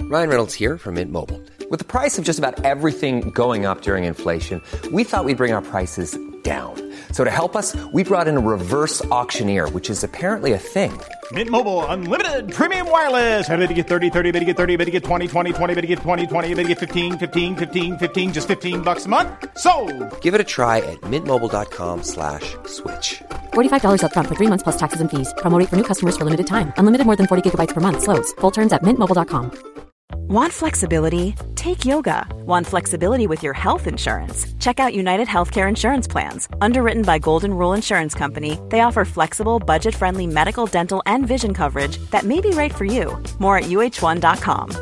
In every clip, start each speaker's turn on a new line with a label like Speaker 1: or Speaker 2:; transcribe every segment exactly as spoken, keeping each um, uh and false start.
Speaker 1: Ryan Reynolds here from Mint Mobile. With the price of just about everything going up during inflation, we thought we'd bring our prices down. So to help us, we brought in a reverse auctioneer, which is apparently a thing.
Speaker 2: Mint Mobile Unlimited Premium Wireless. How to get thirty, thirty, how to get thirty, how to get twenty, twenty, twenty, how to get twenty, twenty, how to get fifteen, fifteen, fifteen, fifteen, just fifteen bucks a month? Sold!
Speaker 1: Give it a try at mintmobile.com slash switch.
Speaker 3: forty-five dollars up front for three months plus taxes and fees. Promo rate for new customers for limited time. Unlimited more than forty gigabytes per month. Slows full terms at mint mobile dot com.
Speaker 4: Want flexibility? Take yoga. Want flexibility with your health insurance? Check out United Healthcare Insurance Plans. Underwritten by Golden Rule Insurance Company, they offer flexible, budget-friendly medical, dental, and vision coverage that may be right for you. More at U H one dot com.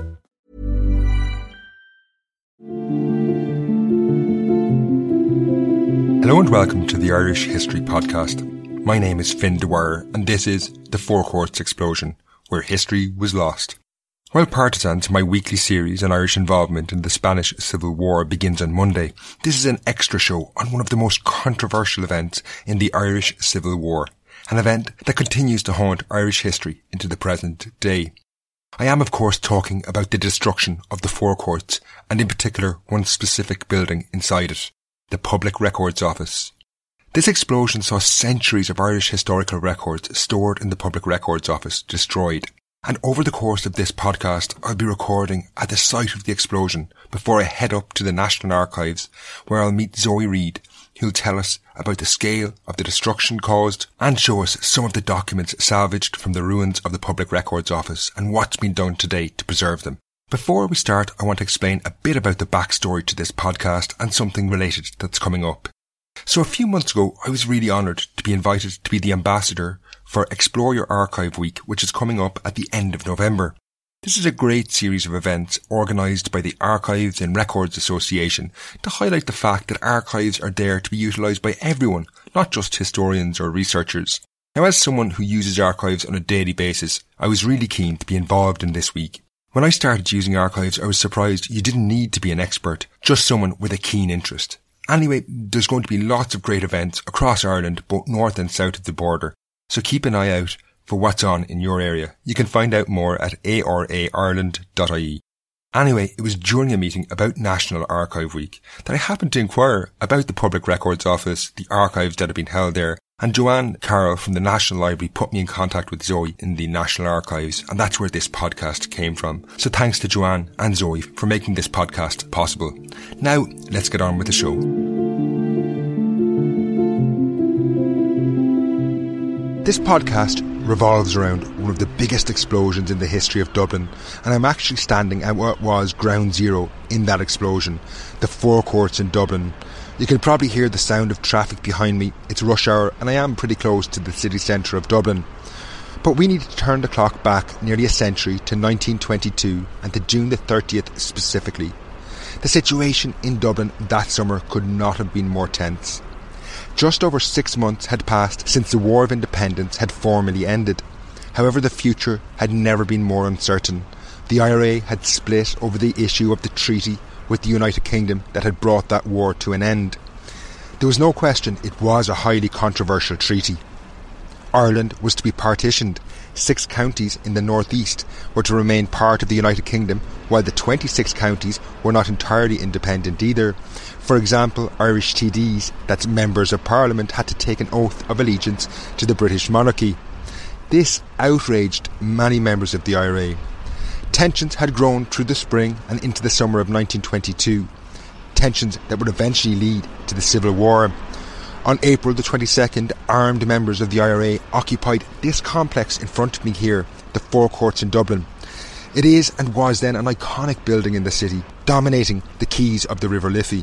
Speaker 5: Hello and welcome to the Irish History Podcast. My name is Finn Dwyer and this is The Four Courts Explosion, where history was lost. While Partisans, my weekly series on Irish involvement in the Spanish Civil War, begins on Monday, this is an extra show on one of the most controversial events in the Irish Civil War, an event that continues to haunt Irish history into the present day. I am of course talking about the destruction of the Four Courts, and in particular one specific building inside it, the Public Records Office. This explosion saw centuries of Irish historical records stored in the Public Records Office destroyed. And over the course of this podcast, I'll be recording at the site of the explosion before I head up to the National Archives, where I'll meet Zoe Reid, who'll tell us about the scale of the destruction caused and show us some of the documents salvaged from the ruins of the Public Records Office and what's been done to date to preserve them. Before we start, I want to explain a bit about the backstory to this podcast and something related that's coming up. So a few months ago, I was really honoured to be invited to be the ambassador for Explore Your Archive Week, which is coming up at the end of November. This is a great series of events organised by the Archives and Records Association to highlight the fact that archives are there to be utilised by everyone, not just historians or researchers. Now, as someone who uses archives on a daily basis, I was really keen to be involved in this week. When I started using archives, I was surprised you didn't need to be an expert, just someone with a keen interest. Anyway, there's going to be lots of great events across Ireland, both north and south of the border, so keep an eye out for what's on in your area. You can find out more at a r a ireland dot i e. Anyway, it was during a meeting about National Archive Week that I happened to inquire about the Public Records Office, the archives that have been held there, and Joanne Carroll from the National Library put me in contact with Zoe in the National Archives, and that's where this podcast came from. So thanks to Joanne and Zoe for making this podcast possible. Now, let's get on with the show. This podcast revolves around one of the biggest explosions in the history of Dublin, and I'm actually standing at what was ground zero in that explosion, the Four Courts in Dublin. You can probably hear the sound of traffic behind me. It's rush hour and I am pretty close to the city centre of Dublin. But we need to turn the clock back nearly a century to nineteen twenty-two and to June the thirtieth specifically. The situation in Dublin that summer could not have been more tense. Just over six months had passed since the War of Independence had formally ended. However, the future had never been more uncertain. The I R A had split over the issue of the treaty with the United Kingdom that had brought that war to an end. There was no question it was a highly controversial treaty. Ireland was to be partitioned. Six counties in the northeast were to remain part of the United Kingdom, while the twenty-six counties were not entirely independent either. For example, Irish T Ds, that's members of Parliament, had to take an oath of allegiance to the British monarchy. This outraged many members of the I R A. Tensions had grown through the spring and into the summer of nineteen twenty-two. Tensions that would eventually lead to the Civil War. On April the twenty-second, armed members of the I R A occupied this complex in front of me here, the Four Courts in Dublin. It is and was then an iconic building in the city, dominating the quays of the River Liffey.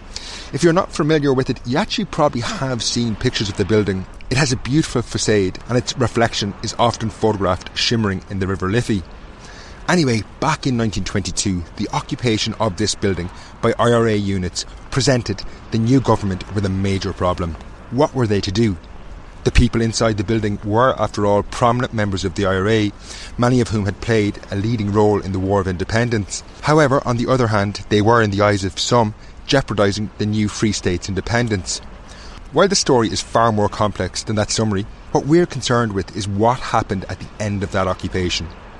Speaker 5: If you're not familiar with it, you actually probably have seen pictures of the building. It has a beautiful facade and its reflection is often photographed shimmering in the River Liffey. Anyway, back in nineteen twenty-two, the occupation of this building by I R A units presented the new government with a major problem. What were they to do? The people inside the building were, after all, prominent members of the I R A, many of whom had played a leading role in the War of Independence. However, on the other hand, they were, in the eyes of some, jeopardising the new Free State's independence. While the story is far more complex than that summary, what we're concerned with is what happened at the end of that occupation.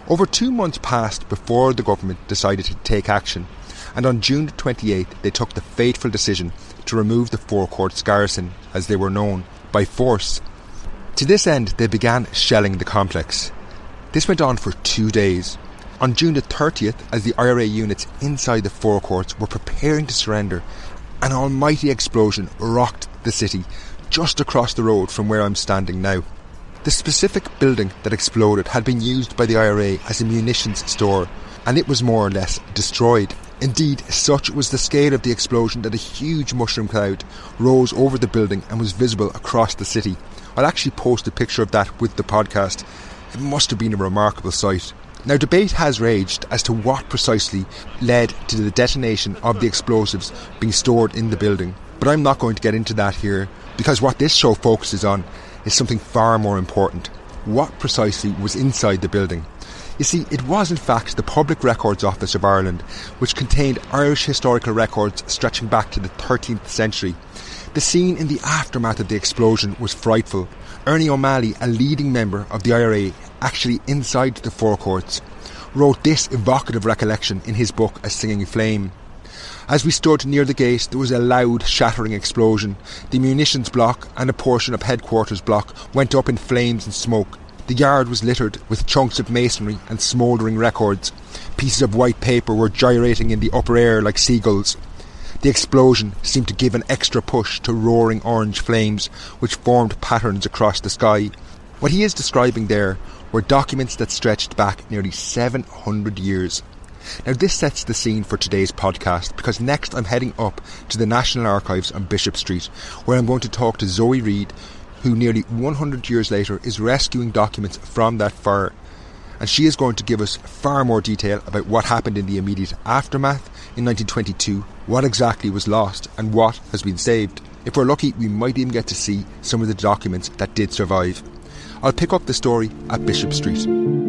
Speaker 5: Over two months passed before the government decided to take action, and on June twenty-eighth they took the fateful decision to remove the Four Courts garrison, as they were known, by force. To this end they began shelling the complex. This went on for two days. On June the thirtieth, as the I R A units inside the Four Courts were preparing to surrender, an almighty explosion rocked the city just across the road from where I'm standing now. The specific building that exploded had been used by the I R A as a munitions store, and it was more or less destroyed. Indeed, such was the scale of the explosion that a huge mushroom cloud rose over the building and was visible across the city. I'll actually post a picture of that with the podcast. It must have been a remarkable sight. Now, debate has raged as to what precisely led to the detonation of the explosives being stored in the building, but I'm not going to get into that here, because what this show focuses on is something far more important. What precisely was inside the building? You see, it was in fact the Public Records Office of Ireland, which contained Irish historical records stretching back to the thirteenth century. The scene in the aftermath of the explosion was frightful. Ernie O'Malley, a leading member of the I R A, actually inside the Four Courts, wrote this evocative recollection in his book A Singing Flame. As we stood near the gate, there was a loud, shattering explosion. The munitions block and a portion of headquarters block went up in flames and smoke. The yard was littered with chunks of masonry and smouldering records. Pieces of white paper were gyrating in the upper air like seagulls. The explosion seemed to give an extra push to roaring orange flames, which formed patterns across the sky. What he is describing there were documents that stretched back nearly seven hundred years. Now, this sets the scene for today's podcast, because next I'm heading up to the National Archives on Bishop Street, where I'm going to talk to Zoe Reid, who nearly one hundred years later is rescuing documents from that fire. And she is going to give us far more detail about what happened in the immediate aftermath in nineteen twenty-two, what exactly was lost and what has been saved. If we're lucky, we might even get to see some of the documents that did survive. I'll pick up the story at Bishop Street.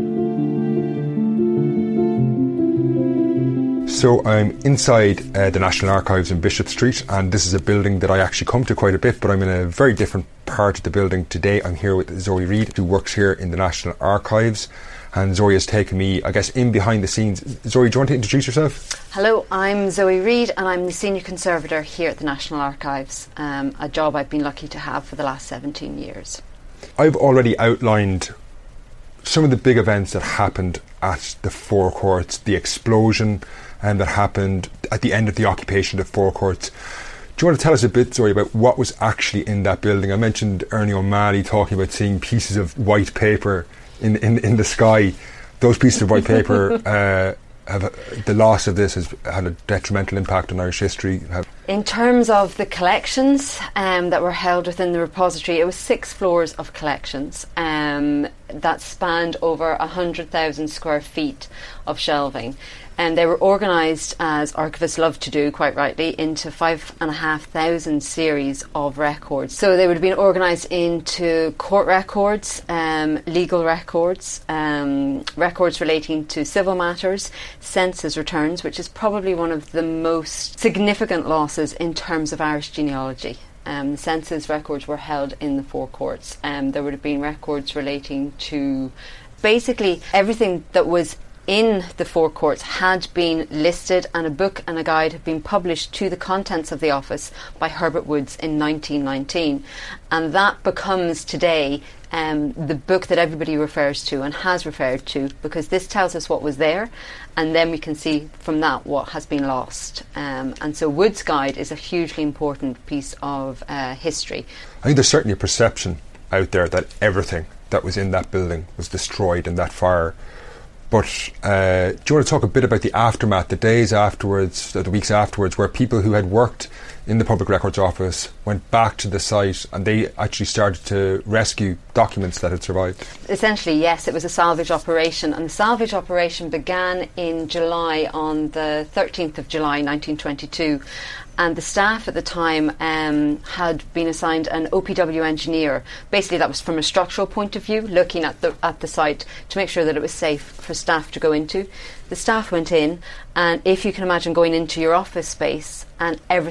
Speaker 5: So I'm inside uh, the National Archives in Bishop Street, and this is a building that I actually come to quite a bit, but I'm in a very different part of the building today. I'm here with Zoe Reid, who works here in the National Archives, and Zoe has taken me, I guess, in behind the scenes. Zoe, do you want to introduce yourself?
Speaker 6: Hello, I'm Zoe Reid, and I'm the Senior Conservator here at the National Archives, um, a job I've been lucky to have for the last seventeen years.
Speaker 5: I've already outlined some of the big events that happened at the Four Courts, the explosion and that happened at the end of the occupation of the Four Courts. Do you want to tell us a bit, Zoe, about what was actually in that building? I mentioned Ernie O'Malley talking about seeing pieces of white paper in in, in the sky. Those pieces of white paper, uh, have the loss of this has had a detrimental impact on Irish history. Have
Speaker 6: In terms of the collections um, that were held within the repository, it was six floors of collections um, that spanned over one hundred thousand square feet of shelving. And they were organised, as archivists love to do, quite rightly, into five and a half thousand series of records. So they would have been organised into court records, um, legal records, um, records relating to civil matters, census returns, which is probably one of the most significant losses in terms of Irish genealogy. Um, the census records were held in the Four Courts. Um, there would have been records relating to basically everything that was in the Four Courts had been listed, and a book and a guide had been published to the contents of the office by Herbert Woods in nineteen nineteen, and that becomes today um, the book that everybody refers to and has referred to, because this tells us what was there, and then we can see from that what has been lost. Um, and so Woods' guide is a hugely important piece of uh, history.
Speaker 5: I think there's certainly a perception out there that everything that was in that building was destroyed in that fire. But uh, do you want to talk a bit about the aftermath, the days afterwards, the weeks afterwards, where people who had worked in the Public Records Office went back to the site and they actually started to rescue documents that had survived?
Speaker 6: Essentially, yes, it was a salvage operation, and the salvage operation began in July, on the thirteenth of July nineteen twenty-two. And the staff at the time um, had been assigned an O P W engineer. Basically, that was from a structural point of view, looking at the at the site to make sure that it was safe for staff to go into. The staff went in, and if you can imagine going into your office space and everything just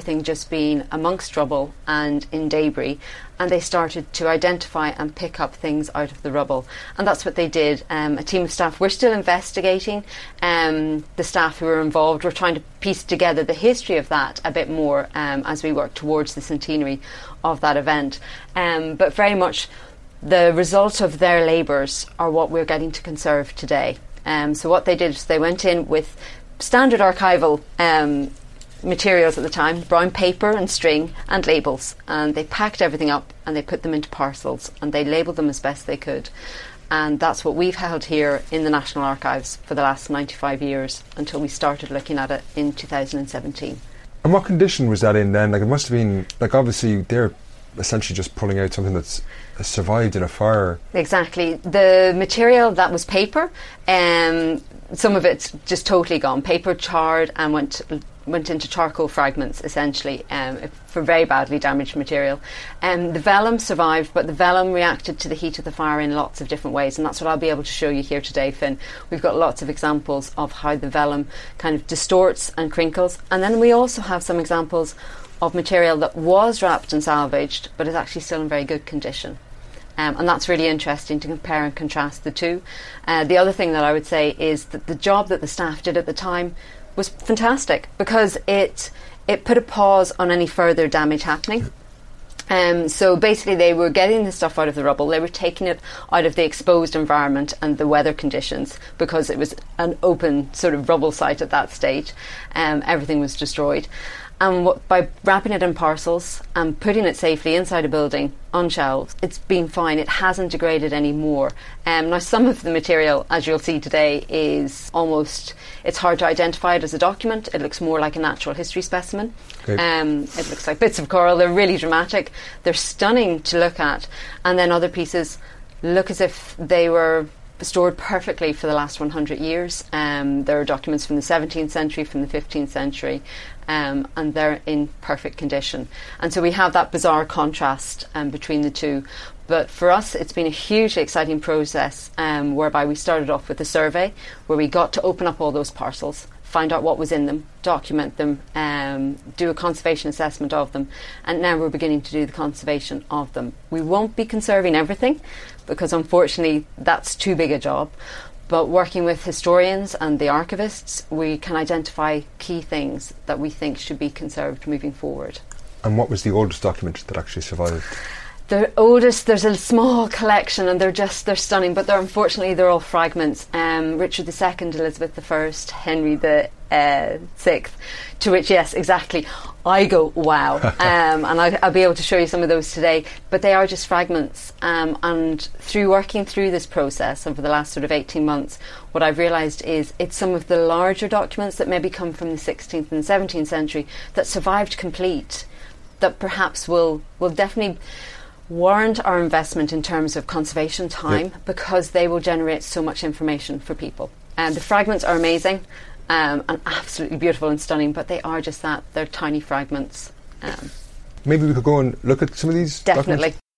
Speaker 6: been amongst rubble and in debris, and they started to identify and pick up things out of the rubble. And that's what they did. Um, a team of staff, we're still investigating um, the staff who were involved. We're trying to piece together the history of that a bit more um, as we work towards the centenary of that event. Um, but very much the result of their labours are what we're getting to conserve today. Um, so what they did is they went in with standard archival um, materials at the time, brown paper and string and labels, and they packed everything up and they put them into parcels and they labelled them as best they could. And that's what we've held here in the National Archives for the last ninety-five years until we started looking at it in two thousand seventeen.
Speaker 5: And what condition was that in then? Like, it must have been, like, obviously they're essentially just pulling out something that's survived in a fire. Exactly.
Speaker 6: The material that was paper, um, some of it's just totally gone. Paper charred and went went into charcoal fragments, essentially, um, for very badly damaged material. Um, the vellum survived, but the vellum reacted to the heat of the fire in lots of different ways, and that's what I'll be able to show you here today, Finn. We've got lots of examples of how the vellum kind of distorts and crinkles, and then we also have some examples of material that was wrapped and salvaged, but is actually still in very good condition. Um, and that's really interesting to compare and contrast the two. Uh, the other thing that I would say is that the job that the staff did at the time was fantastic, because it it put a pause on any further damage happening. Um, so basically they were getting the stuff out of the rubble, they were taking it out of the exposed environment and the weather conditions, because it was an open sort of rubble site at that stage. Um, everything was destroyed. And what, by wrapping it in parcels and putting it safely inside a building on shelves, it's been fine. It hasn't degraded any more. Um, now, some of the material, as you'll see today, is almost, it's hard to identify it as a document. It looks more like a natural history specimen. Okay. Um, it looks like bits of coral. They're really dramatic. They're stunning to look at. And then other pieces look as if they were stored perfectly for the last one hundred years. Um, there are documents from the seventeenth century, from the fifteenth century, um, and they're in perfect condition. And so we have that bizarre contrast um, between the two. But for us, it's been a hugely exciting process, um, whereby we started off with a survey where we got to open up all those parcels, find out what was in them, document them, um, do a conservation assessment of them, and now we're beginning to do the conservation of them. We won't be conserving everything, because unfortunately that's too big a job, but working with historians and the archivists, we can identify key things that we think should be conserved moving forward.
Speaker 5: And what was the oldest document that actually survived?
Speaker 6: The oldest, there's a small collection, and they're just, they're stunning, but they're unfortunately, they're all fragments. Um, Richard the Second, Elizabeth the First, Henry the uh, Sixth, to which, yes, exactly, I go, wow. um, and I, I'll be able to show you some of those today, but they are just fragments. Um, and through working through this process over the last sort of eighteen months, what I've realised is it's some of the larger documents that maybe come from the sixteenth and seventeenth century that survived complete, that perhaps will will definitely warrant our investment in terms of conservation time, yep, because they will generate so much information for people. And the fragments are amazing um, and absolutely beautiful and stunning, but they are just that, they're tiny fragments. Um,
Speaker 5: Maybe we could go and look at some of these
Speaker 6: Definitely.
Speaker 5: documents?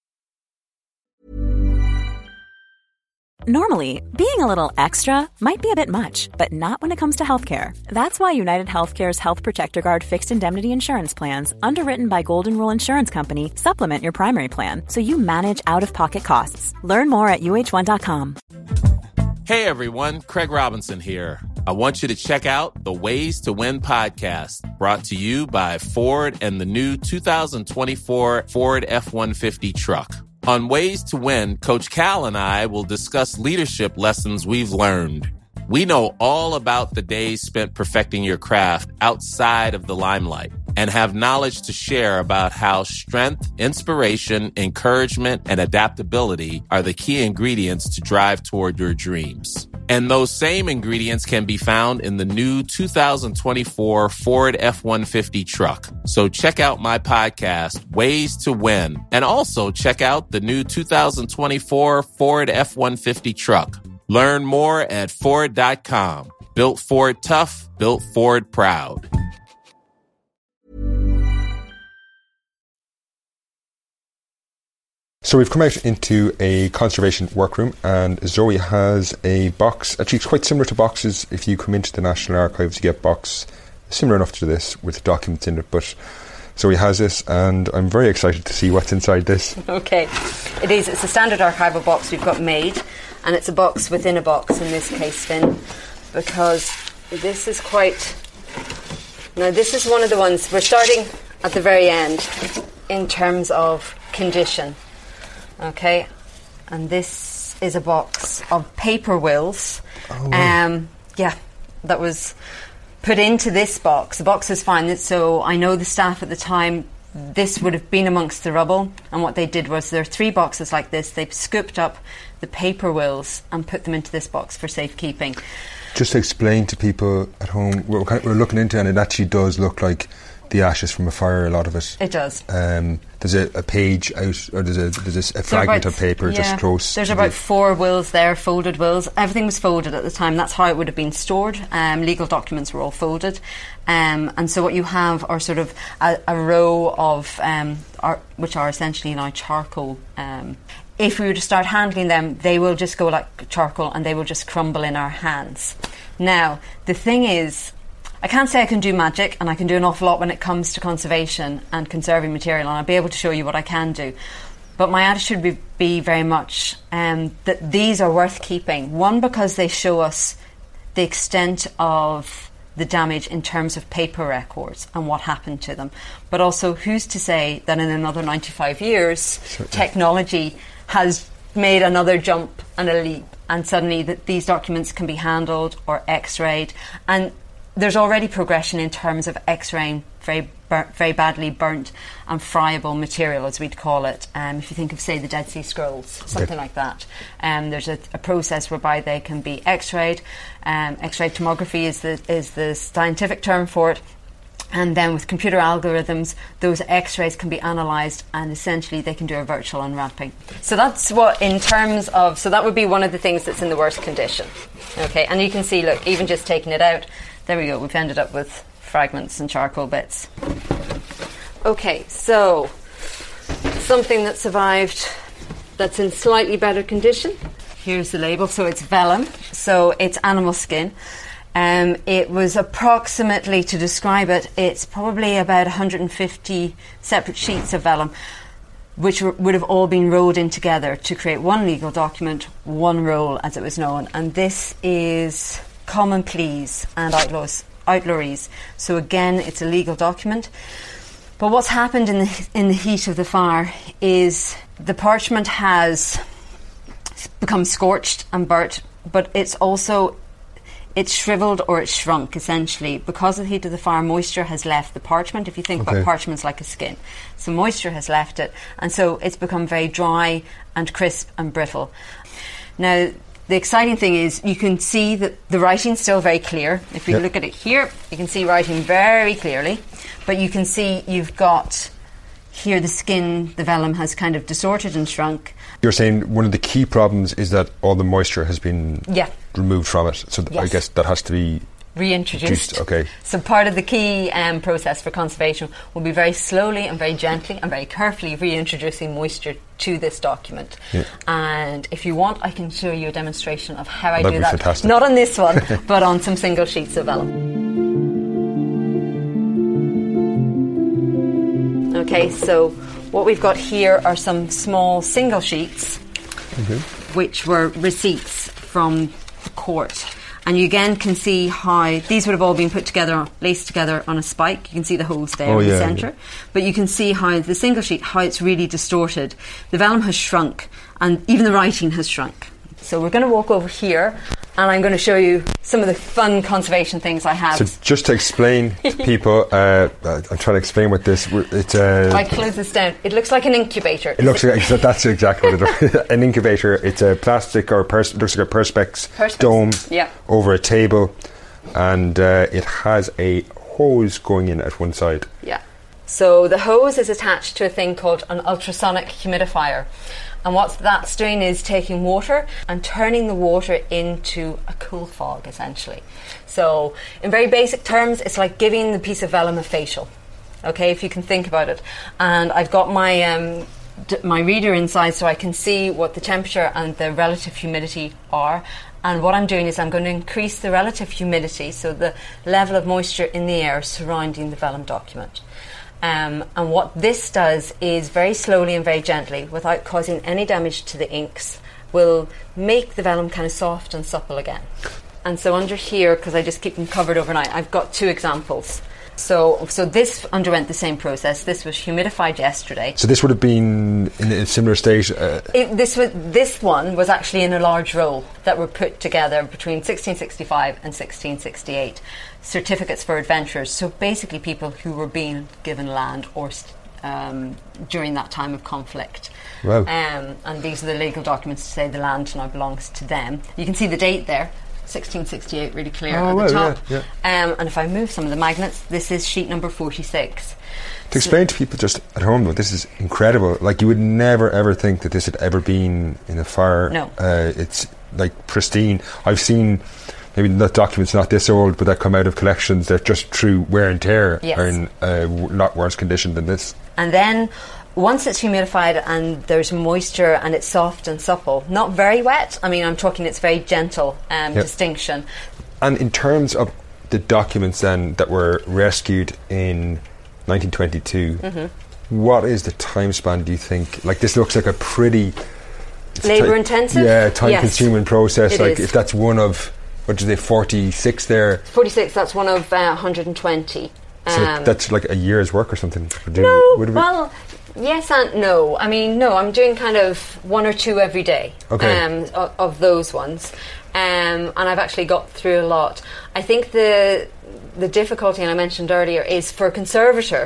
Speaker 4: Normally, being a little extra might be a bit much, but not when it comes to healthcare. That's why United Healthcare's Health Protector Guard fixed indemnity insurance plans, underwritten by Golden Rule Insurance Company, supplement your primary plan so you manage out-of-pocket costs. Learn more at U H one dot com.
Speaker 7: Hey everyone, Craig Robinson here. I want you to check out the Ways to Win podcast, brought to you by Ford and the new two thousand twenty-four Ford F one fifty truck. On Ways to Win, Coach Cal and I will discuss leadership lessons we've learned. We know all about the days spent perfecting your craft outside of the limelight and have knowledge to share about how strength, inspiration, encouragement, and adaptability are the key ingredients to drive toward your dreams. And those same ingredients can be found in the new two thousand twenty-four Ford F one fifty truck. So check out my podcast, Ways to Win, and also check out the new two thousand twenty-four Ford F one fifty truck. Learn more at Ford dot com. Built Ford tough, built Ford proud.
Speaker 5: So we've come out into a conservation workroom, and Zoe has a box. Actually, it's quite similar to boxes. If you come into the National Archives, you get a box similar enough to this with documents in it. But So he has this, and I'm very excited to see what's inside this.
Speaker 6: Okay, it is. It's a standard archival box we've got made, and it's a box within a box in this case, Finn, because this is quite... Now, this is one of the ones... We're starting at the very end in terms of condition. Okay, and this is a box of paper wills. Oh, wow. Um, yeah, that was put into this box. The box is fine, so I know the staff at the time, this would have been amongst the rubble, and what they did was there are three boxes like this. They scooped up the paper wills and put them into this box for safekeeping.
Speaker 5: Just to explain to people at home, we're, kind of, we're looking into it, and it actually does look like the ashes from a fire, a lot of it.
Speaker 6: It does.
Speaker 5: Um, there's a, a page out, or there's a, there's a, a fragment
Speaker 6: about,
Speaker 5: of paper
Speaker 6: yeah,
Speaker 5: just close.
Speaker 6: There's
Speaker 5: to
Speaker 6: about
Speaker 5: the
Speaker 6: four wills there, folded wills. Everything was folded at the time. That's how it would have been stored. Um, legal documents were all folded. Um, and so what you have are sort of a, a row of, um, are, which are essentially now charcoal. Um, if we were to start handling them, they will just go like charcoal and they will just crumble in our hands. Now, the thing is, I can't say I can do magic, and I can do an awful lot when it comes to conservation and conserving material, and I'll be able to show you what I can do. But my attitude would be very much um, that these are worth keeping. One, because they show us the extent of the damage in terms of paper records and what happened to them. But also, who's to say that in another ninety-five years, Certainly. technology has made another jump and a leap, and suddenly that these documents can be handled or x-rayed. And there's already progression in terms of x-raying very bur- very badly burnt and friable material, as we'd call it. Um, if you think of, say, the Dead Sea Scrolls, something okay. like that. Um, there's a, a process whereby they can be x-rayed. Um, X-ray tomography is the is the scientific term for it. And then with computer algorithms, those x-rays can be analysed, and essentially they can do a virtual unwrapping. So that's what, in terms of, so that would be one of the things that's in the worst condition. Okay, and you can see, look, even just taking it out, there we go, we've ended up with fragments and charcoal bits. Okay, so something that survived that's in slightly better condition. Here's the label. So it's vellum, so it's animal skin. Um, it was approximately, to describe it, it's probably about one hundred fifty separate sheets of vellum, which w- would have all been rolled in together to create one legal document, one roll as it was known. And this is common pleas and outlaws, outlawries. So again, it's a legal document. But what's happened in the, in the heat of the fire is the parchment has become scorched and burnt, but it's also... it's shriveled or it's shrunk, essentially. Because of the heat of the fire, moisture has left the parchment. If you think okay. about parchment's like a skin. So moisture has left it, and so it's become very dry and crisp and brittle. Now, the exciting thing is you can see that the writing's still very clear. If you yep. look at it here, you can see writing very clearly. But you can see you've got here the skin, the vellum has kind of distorted and shrunk.
Speaker 5: You're saying one of the key problems is that all the moisture has been
Speaker 6: yeah.
Speaker 5: removed from it. So th-
Speaker 6: yes.
Speaker 5: I guess that has to be
Speaker 6: reintroduced.
Speaker 5: Okay.
Speaker 6: So part of the key um, process for conservation will be very slowly and very gently and very carefully reintroducing moisture to this document. Yeah. And if you want, I can show you a demonstration of how I
Speaker 5: That'd
Speaker 6: do
Speaker 5: be
Speaker 6: that.
Speaker 5: Fantastic.
Speaker 6: Not on this one, but on some single sheets of vellum. Okay, so what we've got here are some small single sheets, okay. which were receipts from the court. And you again can see how these would have all been put together, laced together on a spike. You can see the holes there
Speaker 5: oh,
Speaker 6: in
Speaker 5: yeah,
Speaker 6: the centre.
Speaker 5: Yeah.
Speaker 6: But you can see how the single sheet, how it's really distorted. The vellum has shrunk, and even the writing has shrunk. So we're going to walk over here, and I'm going to show you some of the fun conservation things I have.
Speaker 5: So just to explain to people, uh, I'm trying to explain what this... It's uh,
Speaker 6: I close this down. It looks like an incubator.
Speaker 5: It looks like... That's exactly what it is. An incubator. It's a plastic or... Pers- looks like a Perspex, Perspex. dome
Speaker 6: yeah.
Speaker 5: over a table, and uh, it has a hose going in at one side.
Speaker 6: Yeah. So the hose is attached to a thing called an ultrasonic humidifier. And what that's doing is taking water and turning the water into a cool fog, essentially. So, in very basic terms, it's like giving the piece of vellum a facial. Okay, if you can think about it. And I've got my um, d- my reader inside, so I can see what the temperature and the relative humidity are. And what I'm doing is I'm going to increase the relative humidity, so the level of moisture in the air surrounding the vellum document. Um, and what this does is very slowly and very gently, without causing any damage to the inks, will make the vellum kind of soft and supple again. And so under here, because I just keep them covered overnight, I've got two examples. So so this underwent the same process. This was humidified yesterday.
Speaker 5: So this would have been in a similar state? Uh,
Speaker 6: it, this, was, this one was actually in a large roll that were put together between sixteen sixty-five and sixteen sixty-eight. Certificates for adventurers. So basically people who were being given land or um, during that time of conflict.
Speaker 5: Wow.
Speaker 6: Um, and these are the legal documents to say the land now belongs to them. You can see the date there. sixteen sixty-eight, really clear
Speaker 5: oh,
Speaker 6: at
Speaker 5: well,
Speaker 6: the top.
Speaker 5: Yeah, yeah.
Speaker 6: Um, and if I move some of the magnets, this is sheet number forty-six.
Speaker 5: To explain to people just at home, though, this is incredible. Like, you would never ever think that this had ever been in a fire.
Speaker 6: No.
Speaker 5: Uh, it's like pristine. I've seen maybe not documents not this old, but that come out of collections that just through wear and tear
Speaker 6: yes.
Speaker 5: are in a w- lot worse condition than this.
Speaker 6: And then once it's humidified and there's moisture and it's soft and supple, not very wet, I mean I'm talking it's very gentle um,
Speaker 5: yep.
Speaker 6: distinction.
Speaker 5: And in terms of the documents then that were rescued in nineteen twenty-two, mm-hmm. what is the time span, do you think? Like, this looks like a pretty
Speaker 6: labour intensive?
Speaker 5: Yeah, time
Speaker 6: yes.
Speaker 5: consuming process.
Speaker 6: It
Speaker 5: like
Speaker 6: is.
Speaker 5: If that's one of, what did they, forty-six there?
Speaker 6: forty-six, that's one of uh, one hundred twenty.
Speaker 5: So
Speaker 6: um,
Speaker 5: that's like a year's work or something?
Speaker 6: No,
Speaker 5: would it be?
Speaker 6: well, yes and no. I mean, no, I'm doing kind of one or two every day
Speaker 5: okay.
Speaker 6: um, of, of those ones. Um, and I've actually got through a lot. I think the the difficulty, and I mentioned earlier, is for a conservator,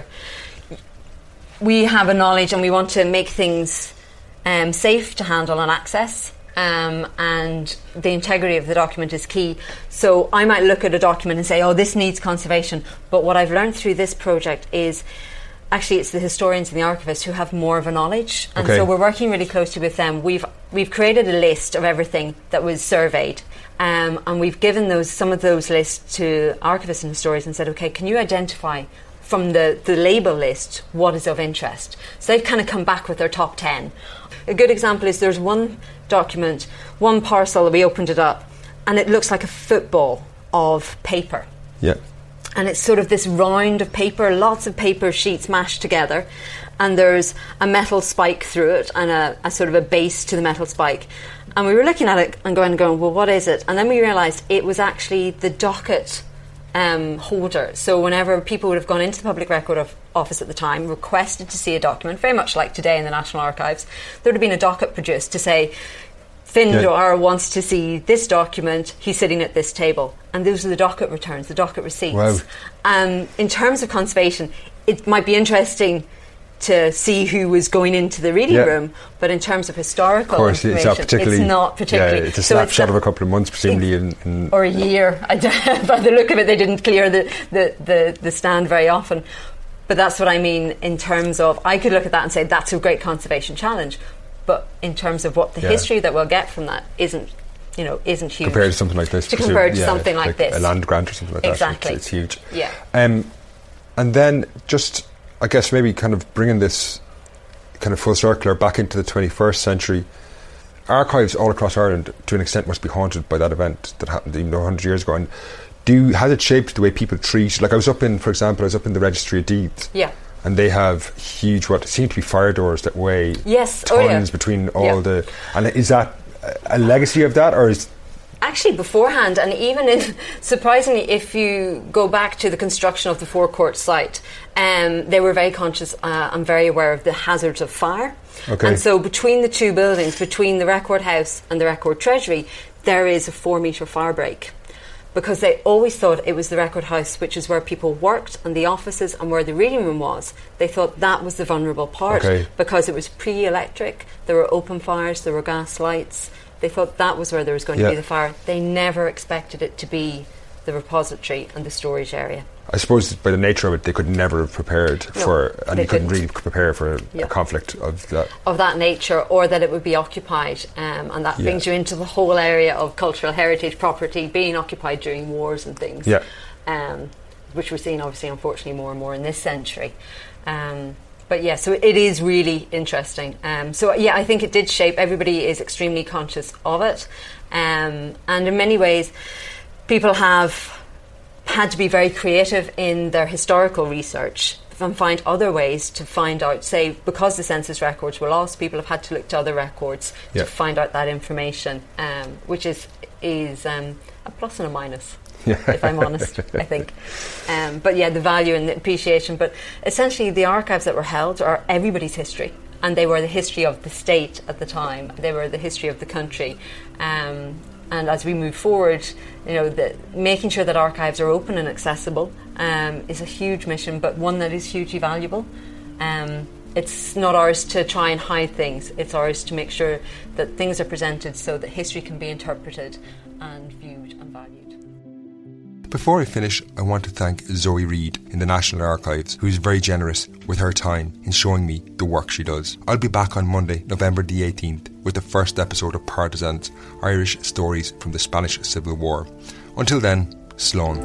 Speaker 6: we have a knowledge and we want to make things um, safe to handle and access. Um, and the integrity of the document is key. So I might look at a document and say, oh, this needs conservation. But what I've learned through this project is actually it's the historians and the archivists who have more of a knowledge. And
Speaker 5: okay.
Speaker 6: so we're working really closely with them. We've we've created a list of everything that was surveyed. Um, and we've given those some of those lists to archivists and historians and said, okay, can you identify from the, the label list what is of interest? So they've kind of come back with their top ten. A good example is there's one document, one parcel, we opened it up, and it looks like a football of paper.
Speaker 5: Yeah.
Speaker 6: And it's sort of this round of paper, lots of paper sheets mashed together, and there's a metal spike through it and a, a sort of a base to the metal spike. And we were looking at it and going, and going, well, what is it? And then we realised it was actually the docket um, holder. So whenever people would have gone into the Public Record of Office at the time, requested to see a document, very much like today in the National Archives, there would have been a docket produced to say, Finbar yeah. wants to see this document, he's sitting at this table. And those are the docket returns, the docket receipts.
Speaker 5: Wow.
Speaker 6: Um, in terms of conservation, it might be interesting to see who was going into the reading
Speaker 5: yeah.
Speaker 6: room, but in terms of historical
Speaker 5: of course,
Speaker 6: information,
Speaker 5: it's not particularly,
Speaker 6: it's not particularly.
Speaker 5: Yeah, it's a
Speaker 6: so
Speaker 5: snapshot
Speaker 6: it's
Speaker 5: of a couple of months, presumably. In, in
Speaker 6: or a year. I don't, by the look of it, they didn't clear the, the, the, the stand very often. But that's what I mean in terms of, I could look at that and say, that's a great conservation challenge. But in terms of what the
Speaker 5: yeah.
Speaker 6: history that we'll get from that isn't, you know, isn't huge.
Speaker 5: Compared to something like this.
Speaker 6: To compare to
Speaker 5: yeah,
Speaker 6: something like,
Speaker 5: like
Speaker 6: this.
Speaker 5: A land grant or something like
Speaker 6: exactly.
Speaker 5: that. It's, it's huge.
Speaker 6: Yeah.
Speaker 5: Um, and then just, I guess, maybe kind of bringing this kind of full circle or back into the twenty-first century, archives all across Ireland, to an extent, must be haunted by that event that happened even one hundred years ago. And do has it shaped the way people treat, like I was up in, for example, I was up in the Registry of Deeds.
Speaker 6: Yeah.
Speaker 5: And they have huge, what seem to be fire doors that weigh
Speaker 6: yes.
Speaker 5: tons
Speaker 6: oh, yeah.
Speaker 5: between all
Speaker 6: yeah.
Speaker 5: the... And is that a legacy of that, or is...
Speaker 6: Actually, beforehand, and even in, surprisingly, if you go back to the construction of the forecourt site, um, they were very conscious uh, and very aware of the hazards of fire.
Speaker 5: Okay.
Speaker 6: And so between the two buildings, between the Record House and the Record Treasury, there is a four metre fire break. Because they always thought it was the Record House, which is where people worked, and the offices, and where the reading room was. They thought that was the vulnerable part,
Speaker 5: okay.
Speaker 6: because it was pre-electric, there were open fires, there were gas lights. They thought that was where there was going
Speaker 5: yeah.
Speaker 6: to be the fire. They never expected it to be the repository and the storage area.
Speaker 5: I suppose by the nature of it, they could never have prepared
Speaker 6: no,
Speaker 5: for, and you couldn't
Speaker 6: couldn't.
Speaker 5: really prepare for a,
Speaker 6: yeah.
Speaker 5: a conflict of that.
Speaker 6: Of that nature, or that it would be occupied. Um, and that
Speaker 5: yeah.
Speaker 6: brings you into the whole area of cultural heritage property being occupied during wars and things.
Speaker 5: Yeah.
Speaker 6: Um, which we're seeing, obviously, unfortunately, more and more in this century. Um, But yeah, so it is really interesting. Um, so yeah, I think it did shape. Everybody is extremely conscious of it. Um, and in many ways, people have had to be very creative in their historical research. and find other ways to find out, say, because the census records were lost, people have had to look to other records
Speaker 5: yeah.
Speaker 6: to find out that information, um, which is, is um, a plus and a minus.
Speaker 5: Yeah.
Speaker 6: If I'm honest, I think. Um, but yeah, the value and the appreciation. But essentially, the archives that were held are everybody's history, and they were the history of the state at the time. They were the history of the country. Um, and as we move forward, you know, the, making sure that archives are open and accessible um, is a huge mission, but one that is hugely valuable. Um, it's not ours to try and hide things. It's ours to make sure that things are presented so that history can be interpreted and viewed and valued.
Speaker 5: Before I finish, I want to thank Zoe Reid in the National Archives, who is very generous with her time in showing me the work she does. I'll be back on Monday, November the eighteenth, with the first episode of Partisans, Irish Stories from the Spanish Civil War. Until then, Slán.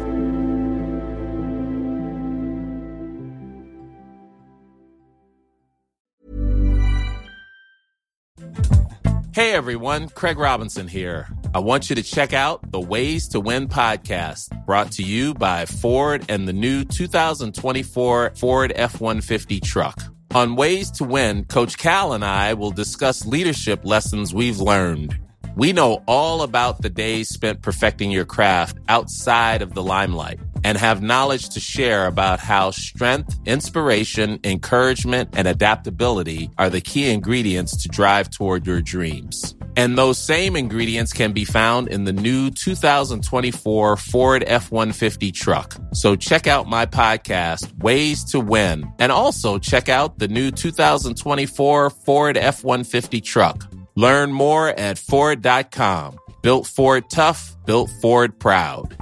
Speaker 7: Hey everyone, Craig Robinson here. I want you to check out the Ways to Win podcast, brought to you by Ford and the new two thousand twenty-four Ford F one fifty truck. On Ways to Win, Coach Cal and I will discuss leadership lessons we've learned. We know all about the days spent perfecting your craft outside of the limelight and have knowledge to share about how strength, inspiration, encouragement, and adaptability are the key ingredients to drive toward your dreams. And those same ingredients can be found in the new two thousand twenty-four Ford F one fifty truck. So check out my podcast, Ways to Win, and also check out the new two thousand twenty-four Ford F one fifty truck. Learn more at Ford dot com. Built Ford tough, built Ford proud.